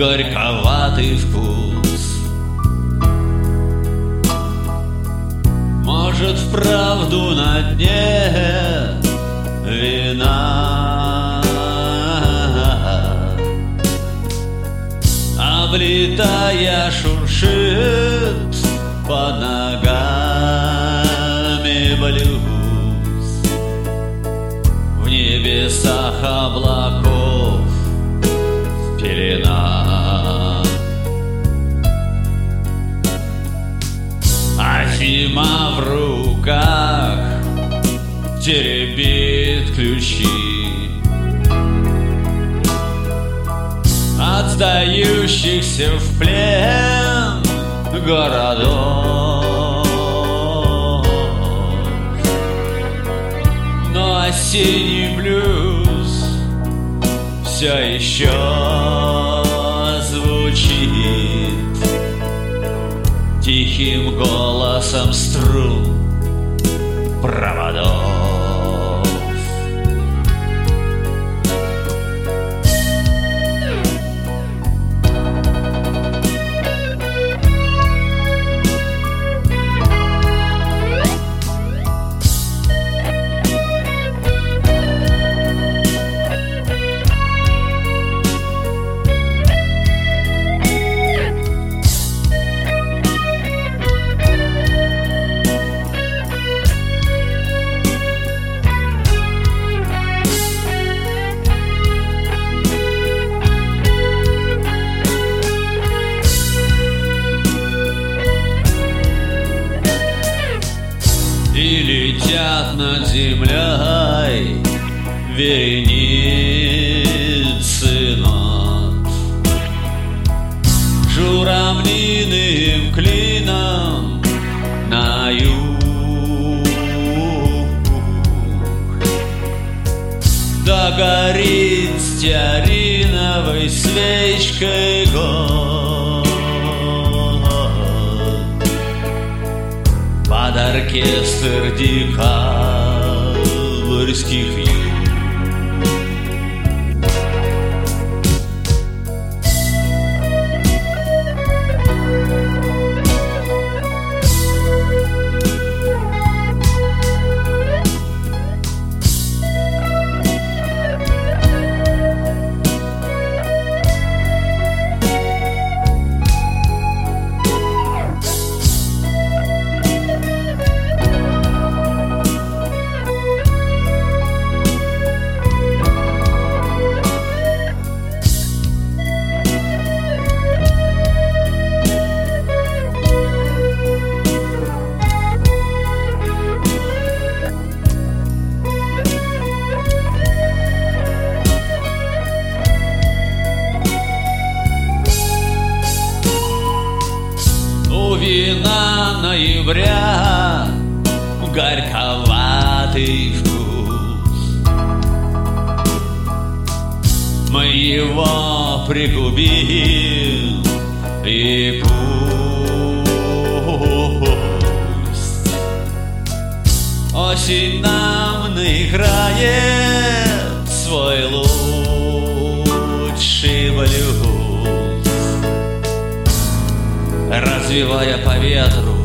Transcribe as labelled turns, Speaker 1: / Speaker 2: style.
Speaker 1: горьковатый вкус. Может, вправду на дне вина, облетая, шуршит под ногами блюз. В небесах облаков пелена, а зима в руках теребит ключи от сдающихся в плен городов. Но осенний блюз все еще звучит тихим голосом струн проводов. И летят над землей вереницы нот, журавлиным клином на юг. Да горит стеариновой свечкой год под оркестр декабрьских юг. У вина ноября горьковатый вкус. Мы его пригубим, и пусть осень нам наиграет свой лучший блюз, развивая по ветру